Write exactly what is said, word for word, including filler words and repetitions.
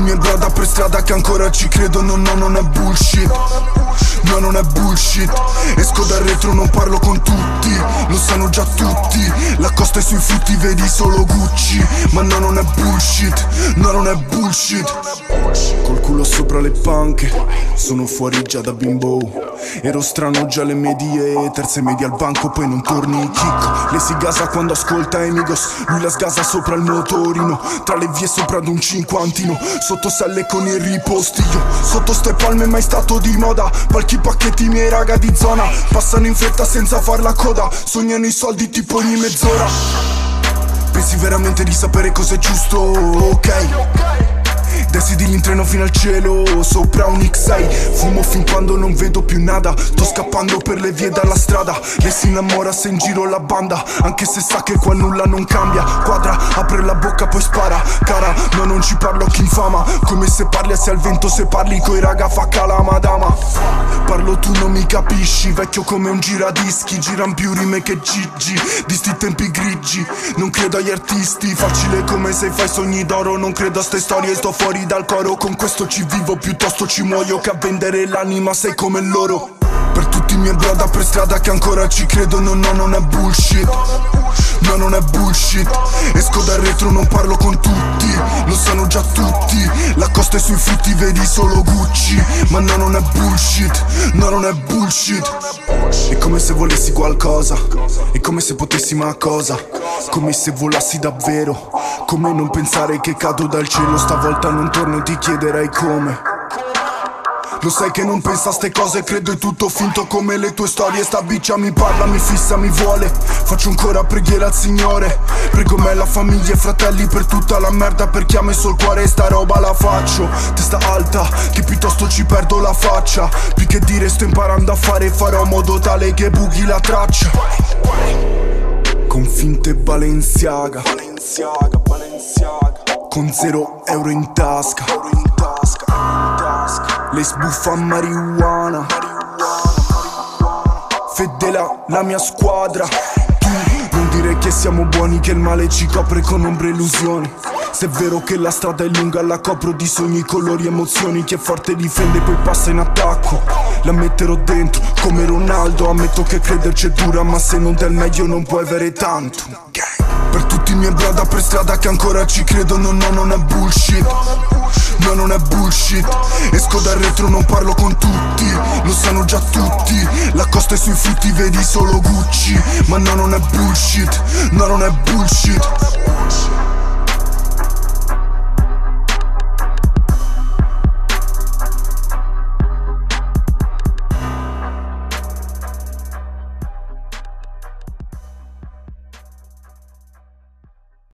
miei brada per strada che ancora ci credono, no non è bullshit. No non è bullshit. Esco dal retro, non parlo con tutti, lo sanno già tutti. La costa è sui frutti, vedi solo Gucci. Ma no non è bullshit, no non è bullshit. Col culo sopra le panche, sono fuori già da bimbo. Ero strano già alle medie, terze medie al banco, poi non torni kick. Lei si gasa quando ascolta Emigos, lui la sgasa sopra il motorino. Tra le vie sopra ad un cinquantino, sotto selle con il riposti. Io sotto ste palme mai stato di moda, palchi pacchetti miei raga di zona. Passano in fretta senza far la coda, sognano i soldi tipo ogni mezz'ora. Pensi veramente di sapere cosa è giusto? Ok, decidi in treno fino al cielo, sopra un X sei. Fumo fin quando non vedo più nada, sto scappando per le vie dalla strada. Lei si innamora se in giro la banda, anche se sa che qua nulla non cambia. Quadra, apre la bocca poi spara. Cara, no non ci parlo chi infama, come se parli se al vento, se parli coi raga fa cala madama. Parlo tu non mi capisci, vecchio come un giradischi. Giran più rime che Gigi, di sti tempi grigi. Non credo agli artisti, facile come se fai sogni d'oro. Non credo a ste storie, sto fuori dal coro. Con questo ci vivo, piuttosto ci muoio che a vendere l'anima sei come loro. Per tutti i miei brada per strada che ancora ci credono, no non è bullshit. No non è bullshit. Esco dal retro, non parlo con tutti, lo sanno già tutti. La costa è sui frutti, vedi solo Gucci. Ma no non è bullshit, no non è bullshit. È come se volessi qualcosa, è come se potessi ma cosa. Come se volassi davvero, come non pensare che cado dal cielo. Stavolta non torno e ti chiederai come. Lo sai che non pensa a ste cose, credo è tutto finto come le tue storie. Sta biccia mi parla, mi fissa, mi vuole. Faccio ancora preghiera al Signore. Prego me, la famiglia e fratelli per tutta la merda, per chi ha messo il cuore e sta roba la faccio. Testa alta, che piuttosto ci perdo la faccia. Più che dire sto imparando a fare, farò modo tale che bughi la traccia. Con finte Balenciaga, Balenciaga, Balenciaga. Con zero euro in tasca, euro in tasca, in tasca. Lei sbuffa marijuana, fedele alla mia squadra. Tu non dire che siamo buoni, che il male ci copre con ombre e illusioni. Se è vero che la strada è lunga, la copro di sogni, colori, emozioni. Chi è forte difende, poi passa in attacco. La metterò dentro come Ronaldo. Ammetto che crederci è dura, ma se non dai il meglio non puoi avere tanto. Per tutti i miei brada per strada che ancora ci credono, no non è bullshit. No non è bullshit. Esco dal retro, non parlo con tutti, lo sanno già tutti. La costa è sui frutti, vedi solo Gucci. Ma no non è bullshit, no non è bullshit.